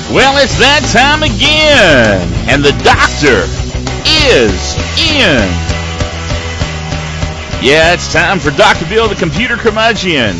Well, it's that time again, and the doctor is in. Yeah, it's time for Dr. Bill, the Computer Curmudgeon.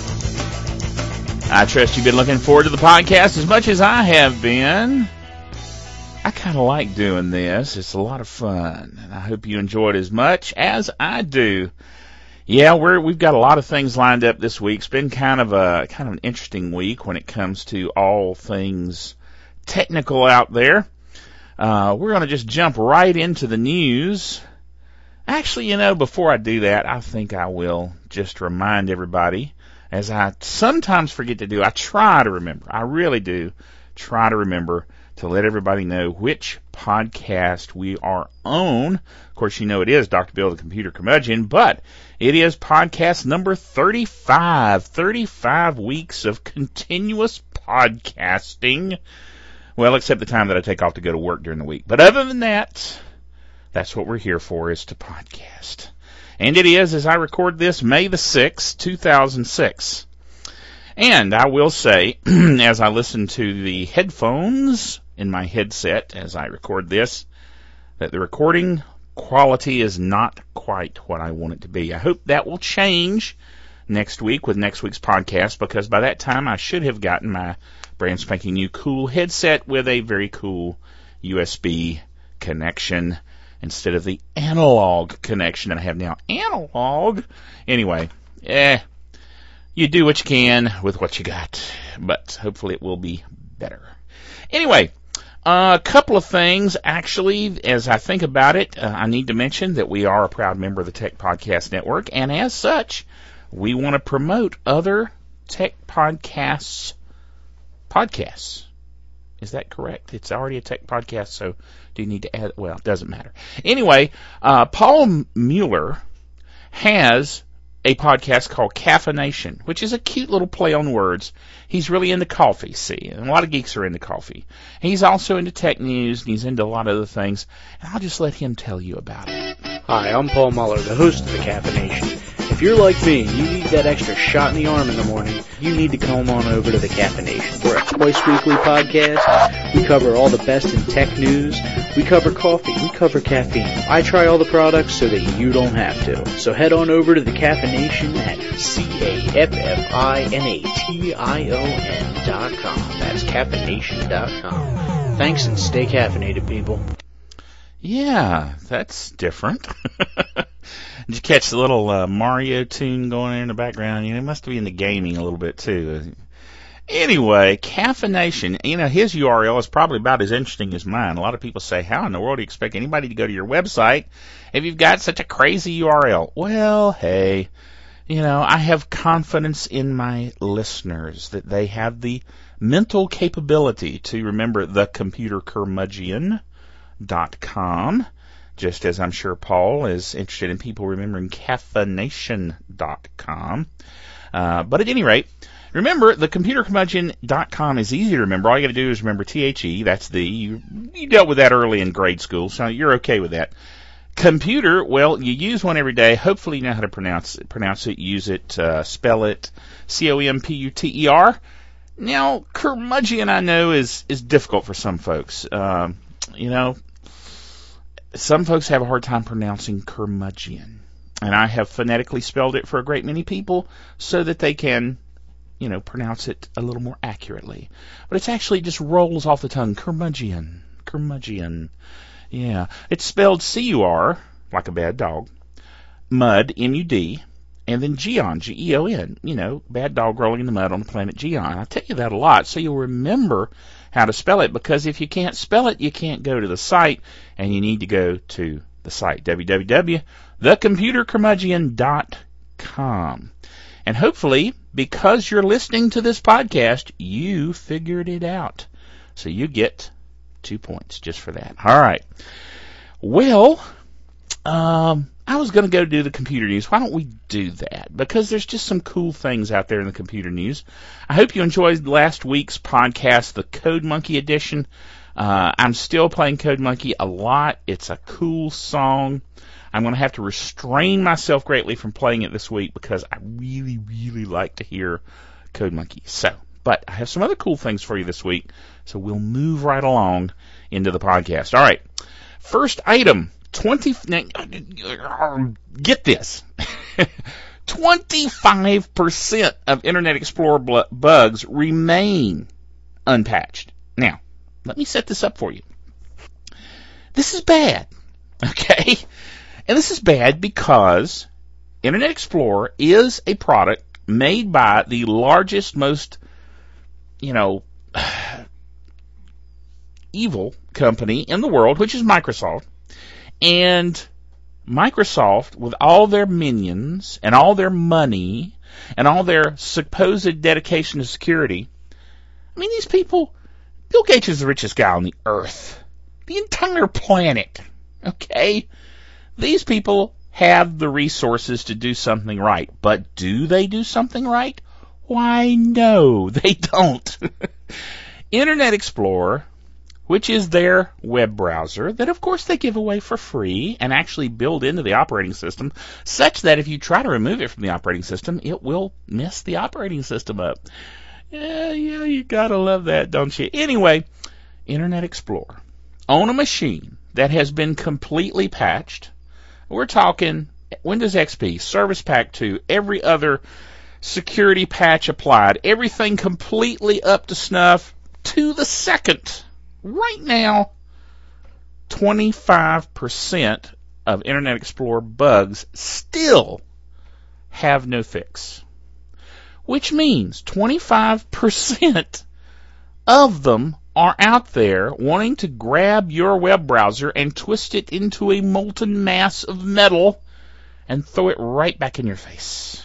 I trust you've been looking forward to the podcast as much as I have been. I kind of like doing this. It's a lot of fun, and I hope you enjoy it as much as I do. Yeah, we've got a lot of things lined up this week. It's been kind of an interesting week when it comes to all things technical out there. We're going to just jump right into the news. Actually, before I do that, I think I will just remind everybody, as I sometimes forget to do, I really do try to remember to let everybody know which podcast we are on. Of course, it is Dr. Bill, the Computer Curmudgeon, but it is podcast number 35. 35 weeks of continuous podcasting. Well, except the time that I take off to go to work during the week. But other than that, that's what we're here for, is to podcast. And it is, as I record this, May the 6th, 2006. And I will say, as I listen to the headphones in my headset as I record this, that the recording quality is not quite what I want it to be. I hope that will change next week with next week's podcast, because by that time I should have gotten my brand spanking new cool headset with a very cool USB connection instead of the analog connection that I have now. Analog? Anyway, you do what you can with what you got, but hopefully it will be better. Anyway, a couple of things, actually, as I think about it. I need to mention that we are a proud member of the Tech Podcast Network, and as such, we want to promote other tech podcasts. Is that correct? It's already a tech podcast, so do you need to add? Well, it doesn't matter. Anyway, Paul Mueller has a podcast called Caffeination, which is a cute little play on words. He's really into coffee, see, and a lot of geeks are into coffee. He's also into tech news, and he's into a lot of other things, and I'll just let him tell you about it. Hi, I'm Paul Mueller, the host of the Caffeination. If you're like me and you need that extra shot in the arm in the morning, you need to come on over to the Caffeination. We're a twice-weekly podcast. We cover all the best in tech news. We cover coffee. We cover caffeine. I try all the products so that you don't have to. So head on over to the Caffeination at CAFFINATION.com. That's caffeination.com. Thanks, and stay caffeinated, people. Yeah, that's different. Did you catch the little Mario tune going there in the background? It must be into gaming a little bit, too. Anyway, Caffeination, his URL is probably about as interesting as mine. A lot of people say, how in the world do you expect anybody to go to your website if you've got such a crazy URL? Well, hey, I have confidence in my listeners that they have the mental capability to remember thecomputercurmudgeon.com. Just as I'm sure Paul is interested in people remembering caffeination.com. But at any rate, remember, thecomputercurmudgeon.com is easy to remember. All you got to do is remember THE. That's you dealt with that early in grade school, so you're okay with that. Computer, well, you use one every day. Hopefully you know how to pronounce it, use it, spell it, COMPUTER. Now, curmudgeon, I know, is difficult for some folks. Some folks have a hard time pronouncing curmudgeon, and I have phonetically spelled it for a great many people so that they can, pronounce it a little more accurately. But it's actually just rolls off the tongue, curmudgeon. Yeah, it's spelled C-U-R, like a bad dog, mud, M-U-D, and then Geon, G-E-O-N, bad dog rolling in the mud on the planet Geon. I tell you that a lot so you'll remember how to spell it, because if you can't spell it, you can't go to the site, and you need to go to the site, www.thecomputercurmudgeon.com. And hopefully, because you're listening to this podcast, you figured it out. So you get 2 points just for that. All right. Well, I was going to go do the computer news. Why don't we do that? Because there's just some cool things out there in the computer news. I hope you enjoyed last week's podcast, the Code Monkey edition. I'm still playing Code Monkey a lot. It's a cool song. I'm going to have to restrain myself greatly from playing it this week because I really, really like to hear Code Monkey. So, But I have some other cool things for you this week, so we'll move right along into the podcast. All right. First item, get this. 25% of Internet Explorer bugs remain unpatched. Now, let me set this up for you. This is bad, okay? And this is bad because Internet Explorer is a product made by the largest, most, evil company in the world, which is Microsoft. And Microsoft, with all their minions and all their money and all their supposed dedication to security, I mean, these people, Bill Gates is the richest guy on the earth. The entire planet, okay? These people have the resources to do something right. But do they do something right? Why, no, they don't. Internet Explorer, which is their web browser that, of course, they give away for free and actually build into the operating system, such that if you try to remove it from the operating system, it will mess the operating system up. Yeah, you gotta love that, don't you? Anyway, Internet Explorer on a machine that has been completely patched. We're talking Windows XP, Service Pack 2, every other security patch applied, everything completely up to snuff to the second. Right now, 25% of Internet Explorer bugs still have no fix. Which means 25% of them are out there wanting to grab your web browser and twist it into a molten mass of metal and throw it right back in your face.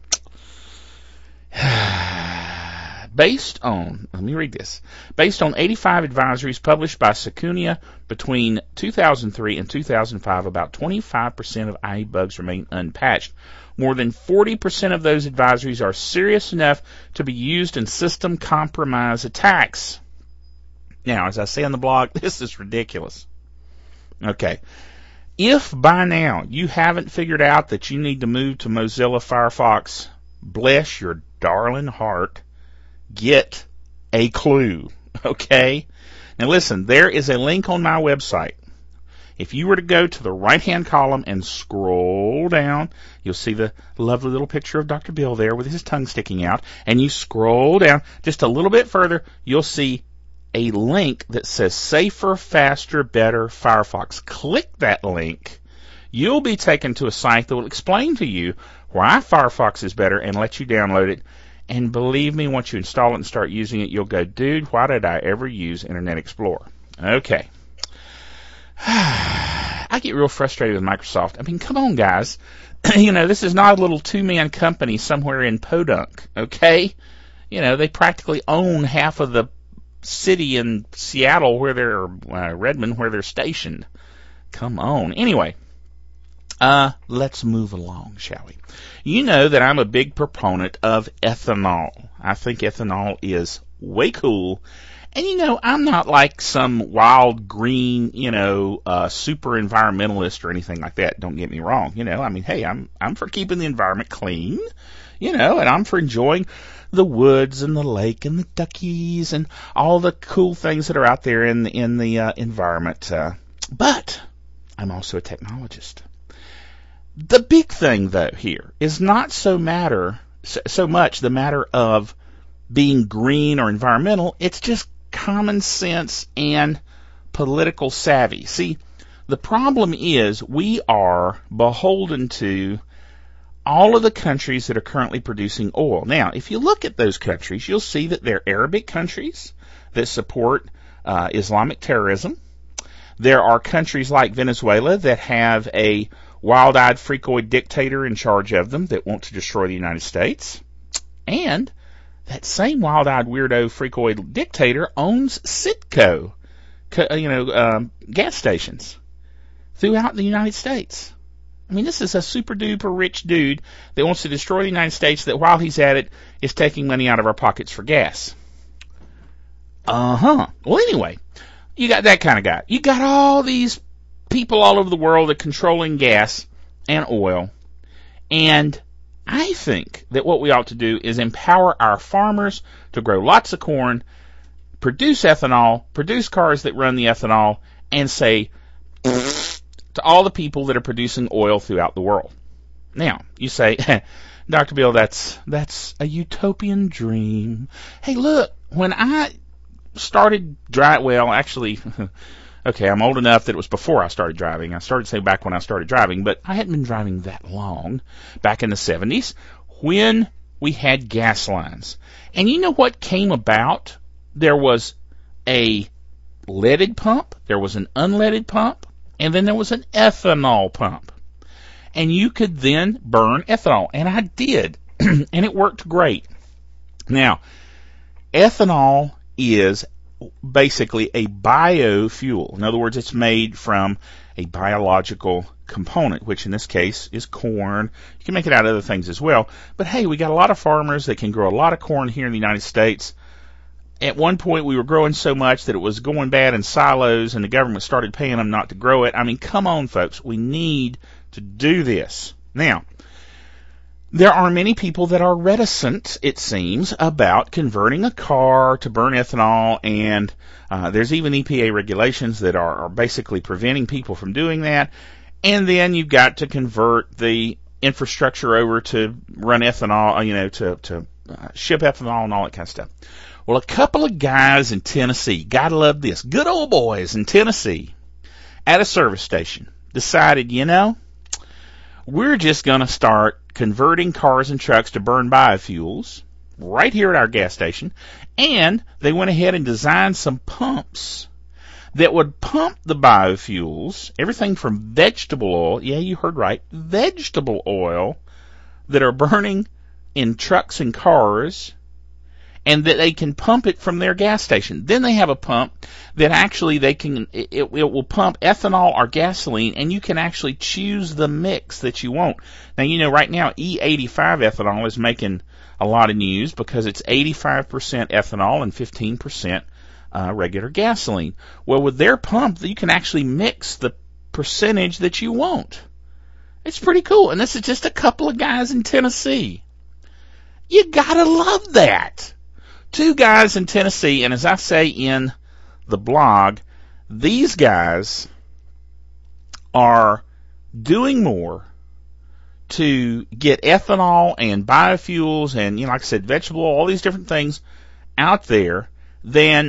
Based on 85 advisories published by Secunia between 2003 and 2005, about 25% of IE bugs remain unpatched. More than 40% of those advisories are serious enough to be used in system compromise attacks. Now, as I say on the blog, this is ridiculous. Okay. If by now you haven't figured out that you need to move to Mozilla Firefox, bless your darling heart, get a clue. Okay? Now listen, there is a link on my website. If you were to go to the right-hand column and scroll down, you'll see the lovely little picture of Dr. Bill there with his tongue sticking out. And you scroll down just a little bit further, you'll see a link that says Safer, Faster, Better Firefox. Click that link. You'll be taken to a site that will explain to you why Firefox is better and let you download it. And believe me, once you install it and start using it, you'll go, dude, why did I ever use Internet Explorer? Okay. I get real frustrated with Microsoft. I mean, come on, guys. This is not a little two-man company somewhere in Podunk, okay? They practically own half of the city in Seattle Redmond, where they're stationed. Come on. Anyway, let's move along, shall we? You know that I'm a big proponent of ethanol. I think ethanol is way cool. And I'm not like some wild green, super environmentalist or anything like that. Don't get me wrong. Hey, I'm for keeping the environment clean, and I'm for enjoying the woods and the lake and the duckies and all the cool things that are out there in the environment. But I'm also a technologist. The big thing, though, here is not so much the matter of being green or environmental. It's just common sense and political savvy. See, the problem is we are beholden to all of the countries that are currently producing oil. Now, if you look at those countries, you'll see that they're Arabic countries that support Islamic terrorism. There are countries like Venezuela that have a wild-eyed, freakoid dictator in charge of them that want to destroy the United States. And that same wild-eyed, weirdo, freakoid dictator owns Citgo, gas stations throughout the United States. I mean, this is a super-duper rich dude that wants to destroy the United States that, while he's at it, is taking money out of our pockets for gas. Well, anyway, you got that kind of guy. You got all these people all over the world that are controlling gas and oil, and I think that what we ought to do is empower our farmers to grow lots of corn, produce ethanol, produce cars that run the ethanol, and say to all the people that are producing oil throughout the world. Now, you say, Dr. Bill, that's a utopian dream. Hey, look, when I started okay, I'm old enough that it was before I started driving. I started saying back when I started driving, but I hadn't been driving that long, back in the 70s, when we had gas lines. And you know what came about? There was a leaded pump, there was an unleaded pump, and then there was an ethanol pump. And you could then burn ethanol. And I did. And it worked great. Now, ethanol is basically a biofuel. In other words, it's made from a biological component, which in this case is corn. You can make it out of other things as well. But hey, we got a lot of farmers that can grow a lot of corn here in the United States. At one point, we were growing so much that it was going bad in silos, and the government started paying them not to grow it. I mean, come on, folks. We need to do this. Now, there are many people that are reticent, it seems, about converting a car to burn ethanol, and there's even EPA regulations that are basically preventing people from doing that. And then you've got to convert the infrastructure over to run ethanol, to ship ethanol and all that kind of stuff. Well, a couple of guys in Tennessee, gotta love this, good old boys in Tennessee, at a service station, decided, we're just going to start converting cars and trucks to burn biofuels right here at our gas station. And they went ahead and designed some pumps that would pump the biofuels, everything from vegetable oil, yeah, you heard right, vegetable oil, that are burning in trucks and cars, and that they can pump it from their gas station. Then they have a pump that actually it will pump ethanol or gasoline, and you can actually choose the mix that you want. Now, right now, E85 ethanol is making a lot of news because it's 85% ethanol and 15% regular gasoline. Well, with their pump, you can actually mix the percentage that you want. It's pretty cool, and this is just a couple of guys in Tennessee. You gotta love that. 2 guys in Tennessee, and as I say in the blog, these guys are doing more to get ethanol and biofuels and, like I said, vegetable oil, all these different things out there than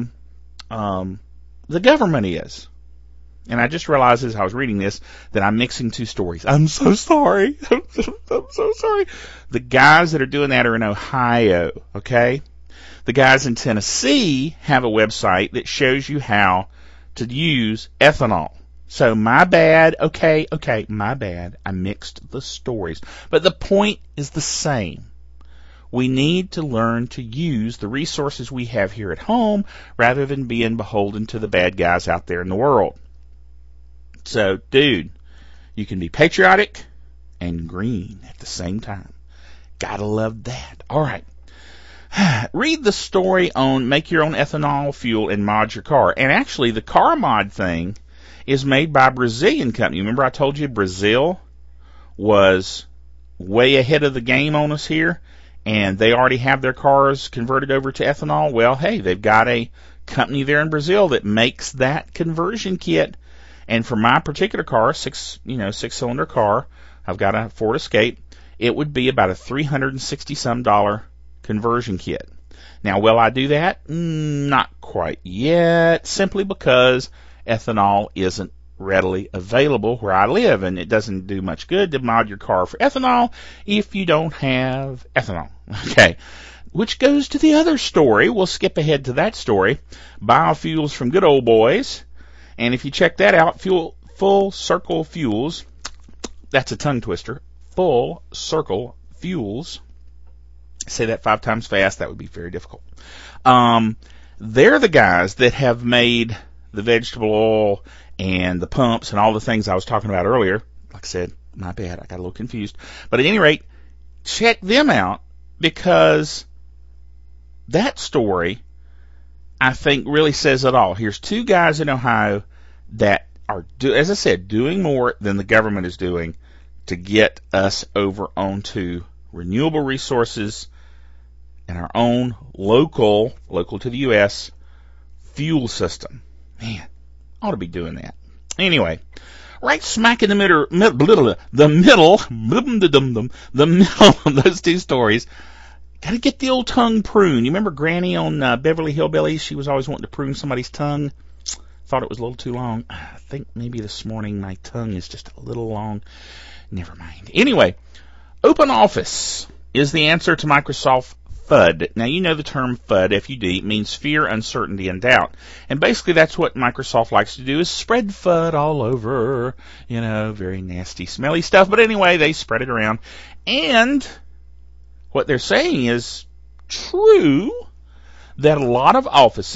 the government is. And I just realized as I was reading this that I'm mixing 2 stories. I'm so sorry. I'm so sorry. The guys that are doing that are in Ohio, okay? The guys in Tennessee have a website that shows you how to use ethanol. So my bad, okay, my bad. I mixed the stories. But the point is the same. We need to learn to use the resources we have here at home rather than being beholden to the bad guys out there in the world. So, dude, you can be patriotic and green at the same time. Gotta love that. All right. Read the story on Make Your Own Ethanol Fuel and Mod Your Car. And actually, the car mod thing is made by a Brazilian company. Remember I told you Brazil was way ahead of the game on us here, and they already have their cars converted over to ethanol? Well, hey, they've got a company there in Brazil that makes that conversion kit. And for my particular car, 6-cylinder car, I've got a Ford Escape, it would be about a $360-some conversion kit. Now, will I do that? Not quite yet, simply because ethanol isn't readily available where I live, and it doesn't do much good to mod your car for ethanol if you don't have ethanol. Okay, which goes to the other story. We'll skip ahead to that story. Biofuels from good old boys. And if you check that out, Full Circle Fuels, that's a tongue twister, Full Circle Fuels, say that 5 times fast, that would be very difficult. They're the guys that have made the vegetable oil and the pumps and all the things I was talking about earlier. Like I said, my bad, I got a little confused. But at any rate, check them out, because that story, I think, really says it all. Here's 2 guys in Ohio that are, as I said, doing more than the government is doing to get us over onto renewable resources and our own local to the U.S. fuel system. Man, ought to be doing that. Anyway, right smack in the middle of those two stories, got to get the old tongue pruned. You remember Granny on Beverly Hillbillies? She was always wanting to prune somebody's tongue. Thought it was a little too long. I think maybe this morning my tongue is just a little long. Never mind. Anyway, Open Office is the answer to Microsoft FUD. Now, you know the term FUD, F-U-D, means fear, uncertainty, and doubt. And basically that's what Microsoft likes to do, is spread FUD all over, very nasty, smelly stuff. But anyway, they spread it around. And what they're saying is true, that a lot of offices